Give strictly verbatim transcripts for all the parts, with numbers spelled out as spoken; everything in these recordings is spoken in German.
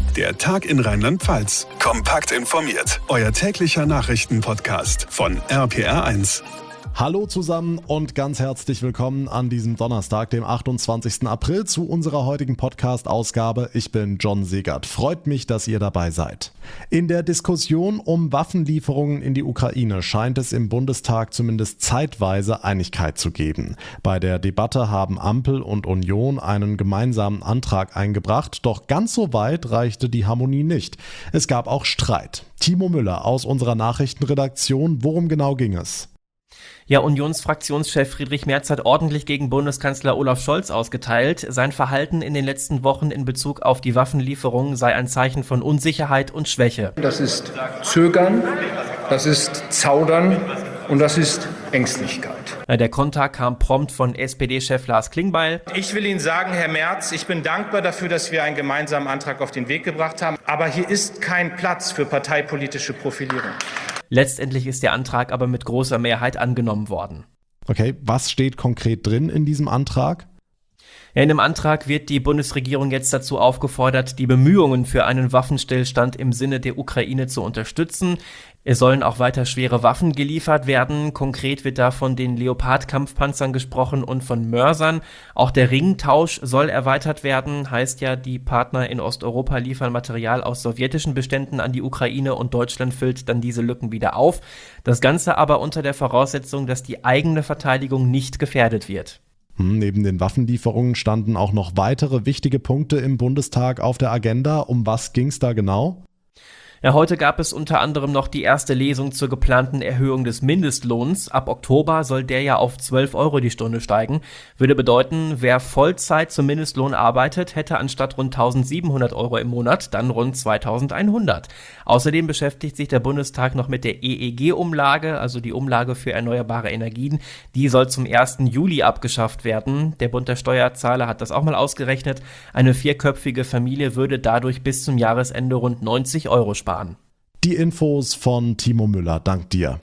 Der Tag in Rheinland-Pfalz. Kompakt informiert. Euer täglicher Nachrichtenpodcast von R P R eins. Hallo zusammen und ganz herzlich willkommen an diesem Donnerstag, dem achtundzwanzigsten April, zu unserer heutigen Podcast-Ausgabe. Ich bin John Segert. Freut mich, dass ihr dabei seid. In der Diskussion um Waffenlieferungen in die Ukraine scheint es im Bundestag zumindest zeitweise Einigkeit zu geben. Bei der Debatte haben Ampel und Union einen gemeinsamen Antrag eingebracht, doch ganz so weit reichte die Harmonie nicht. Es gab auch Streit. Timo Müller aus unserer Nachrichtenredaktion, worum genau ging es? Ja, Unionsfraktionschef Friedrich Merz hat ordentlich gegen Bundeskanzler Olaf Scholz ausgeteilt. Sein Verhalten in den letzten Wochen in Bezug auf die Waffenlieferungen sei ein Zeichen von Unsicherheit und Schwäche. Das ist Zögern, das ist Zaudern und das ist Ängstlichkeit. Der Konter kam prompt von S P D-Chef Lars Klingbeil. Ich will Ihnen sagen, Herr Merz, ich bin dankbar dafür, dass wir einen gemeinsamen Antrag auf den Weg gebracht haben. Aber hier ist kein Platz für parteipolitische Profilierung. Letztendlich ist der Antrag aber mit großer Mehrheit angenommen worden. Okay, was steht konkret drin in diesem Antrag? Ja, in dem Antrag wird die Bundesregierung jetzt dazu aufgefordert, die Bemühungen für einen Waffenstillstand im Sinne der Ukraine zu unterstützen. Es sollen auch weiter schwere Waffen geliefert werden. Konkret wird da von den Leopard-Kampfpanzern gesprochen und von Mörsern. Auch der Ringtausch soll erweitert werden. Heißt ja, die Partner in Osteuropa liefern Material aus sowjetischen Beständen an die Ukraine und Deutschland füllt dann diese Lücken wieder auf. Das Ganze aber unter der Voraussetzung, dass die eigene Verteidigung nicht gefährdet wird. Neben den Waffenlieferungen standen auch noch weitere wichtige Punkte im Bundestag auf der Agenda. Um was ging es da genau? Ja, heute gab es unter anderem noch die erste Lesung zur geplanten Erhöhung des Mindestlohns. Ab Oktober soll der ja auf zwölf Euro die Stunde steigen. Würde bedeuten, wer Vollzeit zum Mindestlohn arbeitet, hätte anstatt rund eintausendsiebenhundert Euro im Monat dann rund zweitausendeinhundert. Außerdem beschäftigt sich der Bundestag noch mit der E E G-Umlage, also die Umlage für erneuerbare Energien. Die soll zum ersten Juli abgeschafft werden. Der Bund der Steuerzahler hat das auch mal ausgerechnet. Eine vierköpfige Familie würde dadurch bis zum Jahresende rund neunzig Euro sparen. Die Infos von Timo Müller, dank dir.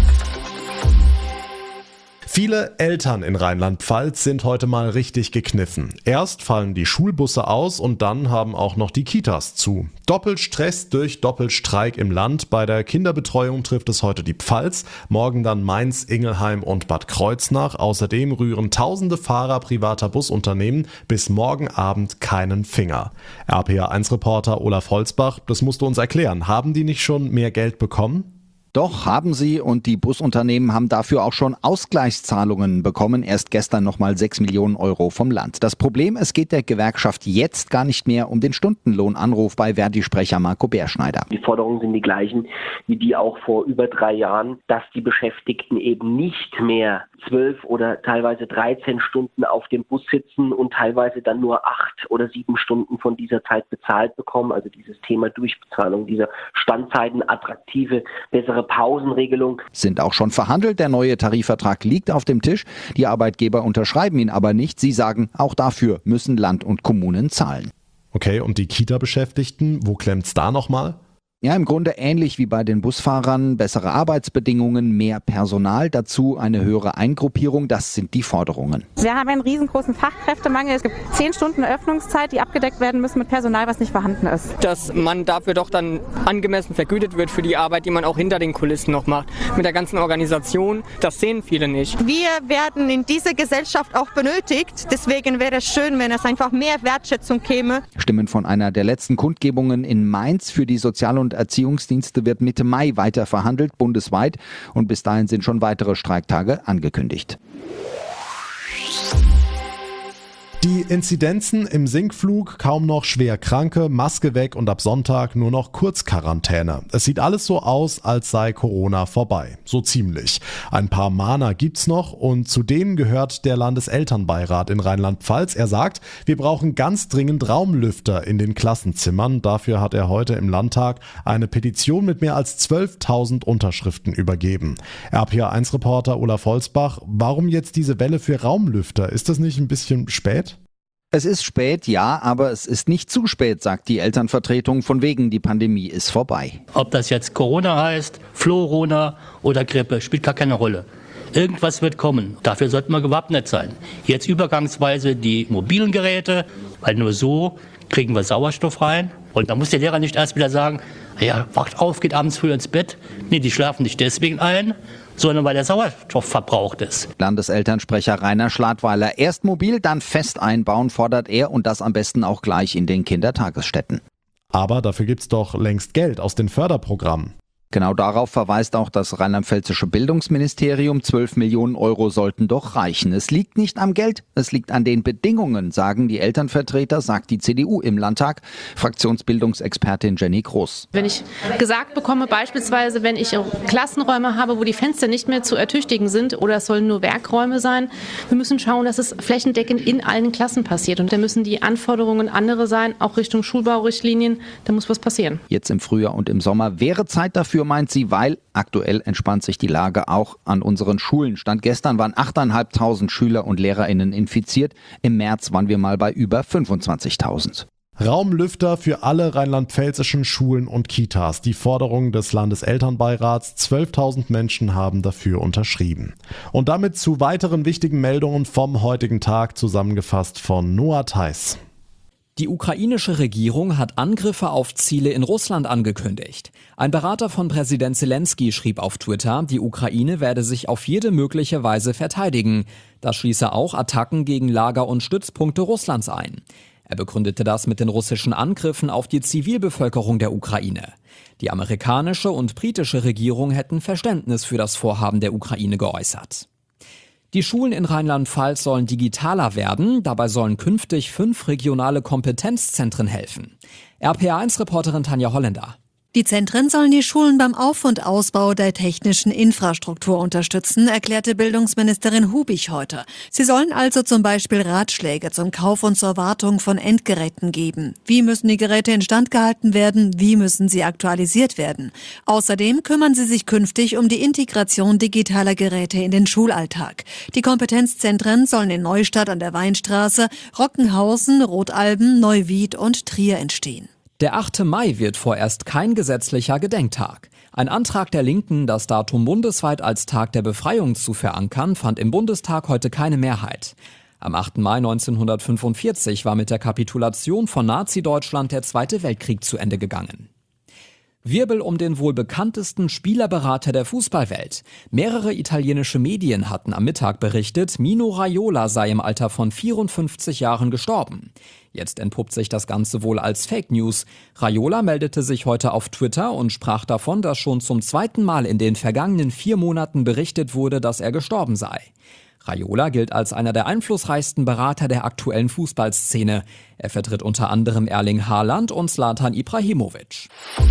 Viele Eltern in Rheinland-Pfalz sind heute mal richtig gekniffen. Erst fallen die Schulbusse aus und dann haben auch noch die Kitas zu. Doppelstress durch Doppelstreik im Land. Bei der Kinderbetreuung trifft es heute die Pfalz, morgen dann Mainz, Ingelheim und Bad Kreuznach. Außerdem rühren tausende Fahrer privater Busunternehmen bis morgen Abend keinen Finger. R P R eins Reporter Olaf Holzbach, das musst du uns erklären. Haben die nicht schon mehr Geld bekommen? Doch, haben sie, und die Busunternehmen haben dafür auch schon Ausgleichszahlungen bekommen. Erst gestern nochmal sechs Millionen Euro vom Land. Das Problem, es geht der Gewerkschaft jetzt gar nicht mehr um den Stundenlohnanruf bei Verdi-Sprecher Marco Bärschneider. Die Forderungen sind die gleichen wie die auch vor über drei Jahren, dass die Beschäftigten eben nicht mehr zwölf oder teilweise dreizehn Stunden auf dem Bus sitzen und teilweise dann nur acht oder sieben Stunden von dieser Zeit bezahlt bekommen. Also dieses Thema Durchbezahlung, dieser Standzeiten, attraktive, bessere Pausenregelung. Sind auch schon verhandelt. Der neue Tarifvertrag liegt auf dem Tisch. Die Arbeitgeber unterschreiben ihn aber nicht. Sie sagen, auch dafür müssen Land und Kommunen zahlen. Okay, und die Kita-Beschäftigten, wo klemmt's da nochmal? Ja, im Grunde ähnlich wie bei den Busfahrern. Bessere Arbeitsbedingungen, mehr Personal, dazu eine höhere Eingruppierung. Das sind die Forderungen. Wir haben einen riesengroßen Fachkräftemangel. Es gibt zehn Stunden Öffnungszeit, die abgedeckt werden müssen mit Personal, was nicht vorhanden ist. Dass man dafür doch dann angemessen vergütet wird für die Arbeit, die man auch hinter den Kulissen noch macht. Mit der ganzen Organisation, das sehen viele nicht. Wir werden in dieser Gesellschaft auch benötigt. Deswegen wäre es schön, wenn es einfach mehr Wertschätzung käme. Stimmen von einer der letzten Kundgebungen in Mainz. Für die Sozial- und Erziehungsdienste wird Mitte Mai weiter verhandelt, bundesweit. Und bis dahin sind schon weitere Streiktage angekündigt. Die Inzidenzen im Sinkflug, kaum noch schwer Kranke, Maske weg und ab Sonntag nur noch Kurzquarantäne. Es sieht alles so aus, als sei Corona vorbei. So ziemlich. Ein paar Mahner gibt's noch und zu denen gehört der Landeselternbeirat in Rheinland-Pfalz. Er sagt, wir brauchen ganz dringend Raumlüfter in den Klassenzimmern. Dafür hat er heute im Landtag eine Petition mit mehr als zwölftausend Unterschriften übergeben. R P R eins Reporter Olaf Holzbach, warum jetzt diese Welle für Raumlüfter? Ist das nicht ein bisschen spät? Es ist spät, ja, aber es ist nicht zu spät, sagt die Elternvertretung, von wegen die Pandemie ist vorbei. Ob das jetzt Corona heißt, Florona oder Grippe, spielt gar keine Rolle. Irgendwas wird kommen. Dafür sollten wir gewappnet sein. Jetzt übergangsweise die mobilen Geräte, weil nur so kriegen wir Sauerstoff rein. Und da muss der Lehrer nicht erst wieder sagen, ja, wacht auf, geht abends früh ins Bett. Nee, die schlafen nicht deswegen ein, sondern weil der Sauerstoff verbraucht ist. Landeselternsprecher Rainer Schladweiler: Erst mobil, dann fest einbauen, fordert er, und das am besten auch gleich in den Kindertagesstätten. Aber dafür gibt's doch längst Geld aus den Förderprogrammen. Genau darauf verweist auch das rheinland-pfälzische Bildungsministerium. zwölf Millionen Euro sollten doch reichen. Es liegt nicht am Geld, es liegt an den Bedingungen, sagen die Elternvertreter, sagt die C D U im Landtag. Fraktionsbildungsexpertin Jenny Groß. Wenn ich gesagt bekomme, beispielsweise, wenn ich Klassenräume habe, wo die Fenster nicht mehr zu ertüchtigen sind, oder es sollen nur Werkräume sein, wir müssen schauen, dass es flächendeckend in allen Klassen passiert. Und da müssen die Anforderungen andere sein, auch Richtung Schulbaurichtlinien. Da muss was passieren. Jetzt im Frühjahr und im Sommer wäre Zeit dafür, meint sie, weil aktuell entspannt sich die Lage auch an unseren Schulen. Stand gestern waren achttausendfünfhundert Schüler und LehrerInnen infiziert. Im März waren wir mal bei über fünfundzwanzigtausend. Raumlüfter für alle rheinland-pfälzischen Schulen und Kitas. Die Forderung des Landeselternbeirats. zwölftausend Menschen haben dafür unterschrieben. Und damit zu weiteren wichtigen Meldungen vom heutigen Tag, zusammengefasst von Noah Theis. Die ukrainische Regierung hat Angriffe auf Ziele in Russland angekündigt. Ein Berater von Präsident Zelensky schrieb auf Twitter, die Ukraine werde sich auf jede mögliche Weise verteidigen. Das schließe auch Attacken gegen Lager und Stützpunkte Russlands ein. Er begründete das mit den russischen Angriffen auf die Zivilbevölkerung der Ukraine. Die amerikanische und britische Regierung hätten Verständnis für das Vorhaben der Ukraine geäußert. Die Schulen in Rheinland-Pfalz sollen digitaler werden. Dabei sollen künftig fünf regionale Kompetenzzentren helfen. R P A eins Reporterin Tanja Holländer. Die Zentren sollen die Schulen beim Auf- und Ausbau der technischen Infrastruktur unterstützen, erklärte Bildungsministerin Hubich heute. Sie sollen also zum Beispiel Ratschläge zum Kauf und zur Wartung von Endgeräten geben. Wie müssen die Geräte instand gehalten werden? Wie müssen sie aktualisiert werden? Außerdem kümmern sie sich künftig um die Integration digitaler Geräte in den Schulalltag. Die Kompetenzzentren sollen in Neustadt an der Weinstraße, Rockenhausen, Rotalben, Neuwied und Trier entstehen. Der achte Mai wird vorerst kein gesetzlicher Gedenktag. Ein Antrag der Linken, das Datum bundesweit als Tag der Befreiung zu verankern, fand im Bundestag heute keine Mehrheit. Am achten Mai neunzehnhundertfünfundvierzig war mit der Kapitulation von Nazi-Deutschland der Zweite Weltkrieg zu Ende gegangen. Wirbel um den wohl bekanntesten Spielerberater der Fußballwelt. Mehrere italienische Medien hatten am Mittag berichtet, Mino Raiola sei im Alter von vierundfünfzig Jahren gestorben. Jetzt entpuppt sich das Ganze wohl als Fake News. Raiola meldete sich heute auf Twitter und sprach davon, dass schon zum zweiten Mal in den vergangenen vier Monaten berichtet wurde, dass er gestorben sei. Raiola gilt als einer der einflussreichsten Berater der aktuellen Fußballszene. Er vertritt unter anderem Erling Haaland und Zlatan Ibrahimovic.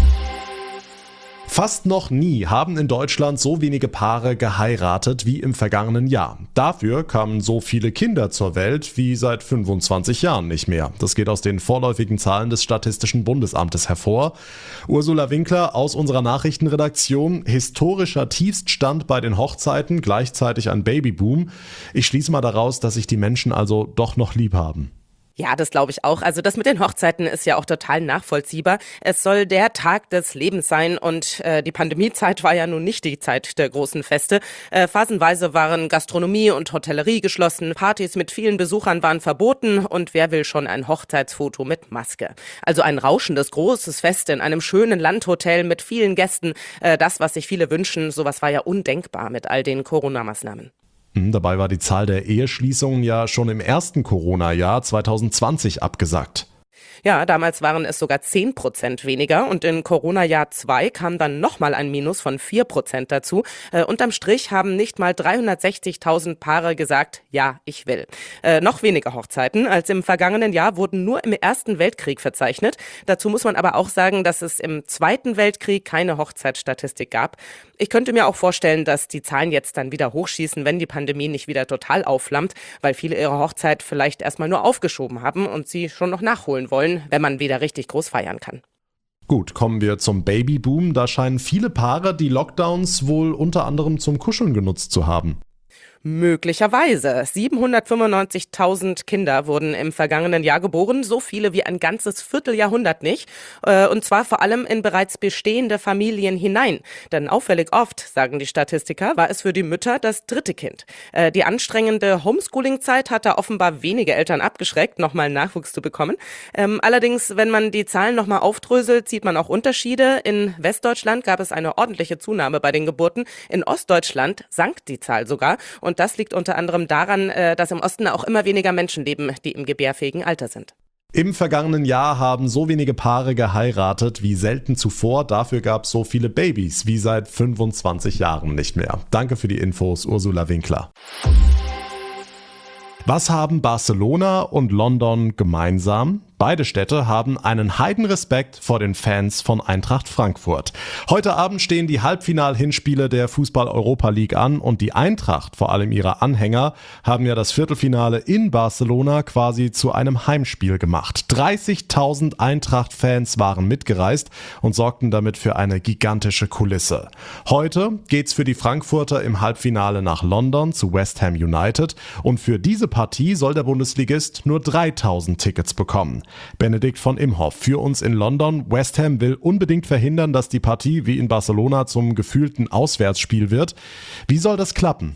Fast noch nie haben in Deutschland so wenige Paare geheiratet wie im vergangenen Jahr. Dafür kamen so viele Kinder zur Welt wie seit fünfundzwanzig Jahren nicht mehr. Das geht aus den vorläufigen Zahlen des Statistischen Bundesamtes hervor. Ursula Winkler aus unserer Nachrichtenredaktion: Historischer Tiefststand bei den Hochzeiten, gleichzeitig ein Babyboom. Ich schließe mal daraus, dass sich die Menschen also doch noch lieb haben. Ja, das glaube ich auch. Also das mit den Hochzeiten ist ja auch total nachvollziehbar. Es soll der Tag des Lebens sein und äh, die Pandemiezeit war ja nun nicht die Zeit der großen Feste. Äh, phasenweise waren Gastronomie und Hotellerie geschlossen, Partys mit vielen Besuchern waren verboten und wer will schon ein Hochzeitsfoto mit Maske? Also ein rauschendes, großes Fest in einem schönen Landhotel mit vielen Gästen. Äh, das, was sich viele wünschen, sowas war ja undenkbar mit all den Corona-Maßnahmen. Dabei war die Zahl der Eheschließungen ja schon im ersten Corona-Jahr zwanzig zwanzig abgesackt. Ja, damals waren es sogar zehn Prozent weniger und in Corona-Jahr zwei kam dann nochmal ein Minus von vier Prozent dazu. Äh, unterm Strich haben nicht mal dreihundertsechzigtausend Paare gesagt, ja, ich will. Äh, noch weniger Hochzeiten als im vergangenen Jahr wurden nur im Ersten Weltkrieg verzeichnet. Dazu muss man aber auch sagen, dass es im Zweiten Weltkrieg keine Hochzeitsstatistik gab. Ich könnte mir auch vorstellen, dass die Zahlen jetzt dann wieder hochschießen, wenn die Pandemie nicht wieder total aufflammt, weil viele ihre Hochzeit vielleicht erstmal nur aufgeschoben haben und sie schon noch nachholen wollen, wenn man wieder richtig groß feiern kann. Gut, kommen wir zum Babyboom. Da scheinen viele Paare die Lockdowns wohl unter anderem zum Kuscheln genutzt zu haben. Möglicherweise. siebenhundertfünfundneunzigtausend Kinder wurden im vergangenen Jahr geboren, so viele wie ein ganzes Vierteljahrhundert nicht. Und zwar vor allem in bereits bestehende Familien hinein. Denn auffällig oft, sagen die Statistiker, war es für die Mütter das dritte Kind. Die anstrengende Homeschooling-Zeit hat da offenbar wenige Eltern abgeschreckt, nochmal Nachwuchs zu bekommen. Allerdings, wenn man die Zahlen nochmal aufdröselt, sieht man auch Unterschiede. In Westdeutschland gab es eine ordentliche Zunahme bei den Geburten. In Ostdeutschland sank die Zahl sogar. Und das liegt unter anderem daran, dass im Osten auch immer weniger Menschen leben, die im gebärfähigen Alter sind. Im vergangenen Jahr haben so wenige Paare geheiratet wie selten zuvor. Dafür gab es so viele Babys wie seit fünfundzwanzig Jahren nicht mehr. Danke für die Infos, Ursula Winkler. Was haben Barcelona und London gemeinsam? Beide Städte haben einen Heidenrespekt vor den Fans von Eintracht Frankfurt. Heute Abend stehen die Halbfinal-Hinspiele der Fußball-Europa League an und die Eintracht, vor allem ihre Anhänger, haben ja das Viertelfinale in Barcelona quasi zu einem Heimspiel gemacht. dreißigtausend Eintracht-Fans waren mitgereist und sorgten damit für eine gigantische Kulisse. Heute geht's für die Frankfurter im Halbfinale nach London zu West Ham United und für diese Partie soll der Bundesligist nur dreitausend Tickets bekommen. Benedikt von Imhoff für uns in London. West Ham will unbedingt verhindern, dass die Partie wie in Barcelona zum gefühlten Auswärtsspiel wird. Wie soll das klappen?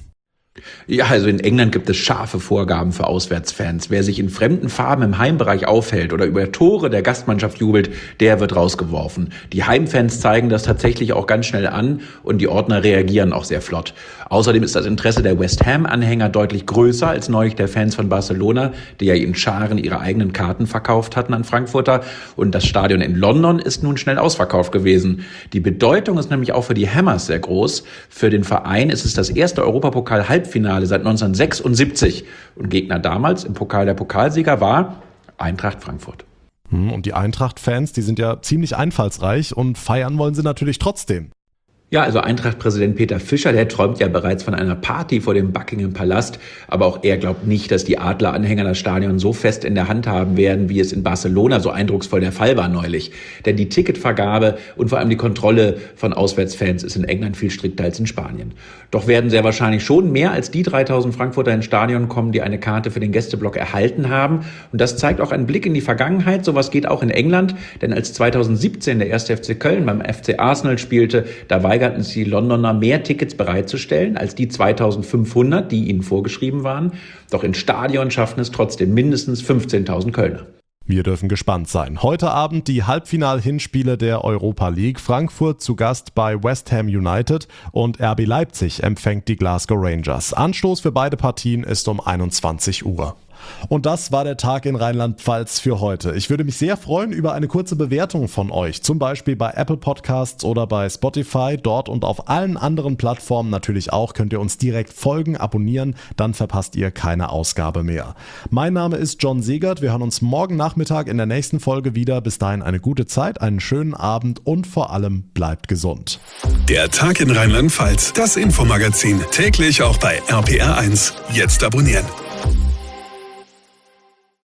Ja, also in England gibt es scharfe Vorgaben für Auswärtsfans. Wer sich in fremden Farben im Heimbereich aufhält oder über Tore der Gastmannschaft jubelt, der wird rausgeworfen. Die Heimfans zeigen das tatsächlich auch ganz schnell an und die Ordner reagieren auch sehr flott. Außerdem ist das Interesse der West Ham-Anhänger deutlich größer als neulich der Fans von Barcelona, die ja in Scharen ihre eigenen Karten verkauft hatten an Frankfurter. Und das Stadion in London ist nun schnell ausverkauft gewesen. Die Bedeutung ist nämlich auch für die Hammers sehr groß. Für den Verein ist es das erste Europapokal-Halbfinale Finale seit neunzehnhundertsechsundsiebzig und Gegner damals im Pokal der Pokalsieger war Eintracht Frankfurt. Und die Eintracht-Fans, die sind ja ziemlich einfallsreich und feiern wollen sie natürlich trotzdem. Ja, also Eintracht-Präsident Peter Fischer, der träumt ja bereits von einer Party vor dem Buckingham Palast, aber auch er glaubt nicht, dass die Adler-Anhänger das Stadion so fest in der Hand haben werden, wie es in Barcelona so eindrucksvoll der Fall war neulich. Denn die Ticketvergabe und vor allem die Kontrolle von Auswärtsfans ist in England viel strikter als in Spanien. Doch werden sehr wahrscheinlich schon mehr als die dreitausend Frankfurter ins Stadion kommen, die eine Karte für den Gästeblock erhalten haben. Und das zeigt auch einen Blick in die Vergangenheit. Sowas geht auch in England, denn als zweitausendsiebzehn der erste F C Köln beim F C Arsenal spielte, da weigerten sich die Londoner mehr Tickets bereitzustellen als die zweitausendfünfhundert, die ihnen vorgeschrieben waren. Doch ins Stadion schaffen es trotzdem mindestens fünfzehntausend Kölner. Wir dürfen gespannt sein. Heute Abend die Halbfinal-Hinspiele der Europa League. Frankfurt zu Gast bei West Ham United und R B Leipzig empfängt die Glasgow Rangers. Anstoß für beide Partien ist um einundzwanzig Uhr. Und das war der Tag in Rheinland-Pfalz für heute. Ich würde mich sehr freuen über eine kurze Bewertung von euch, zum Beispiel bei Apple Podcasts oder bei Spotify. Dort und auf allen anderen Plattformen natürlich auch könnt ihr uns direkt folgen, abonnieren, dann verpasst ihr keine Ausgabe mehr. Mein Name ist John Segert, wir hören uns morgen Nachmittag in der nächsten Folge wieder. Bis dahin eine gute Zeit, einen schönen Abend und vor allem bleibt gesund. Der Tag in Rheinland-Pfalz, das Infomagazin, täglich auch bei R P R eins. Jetzt abonnieren.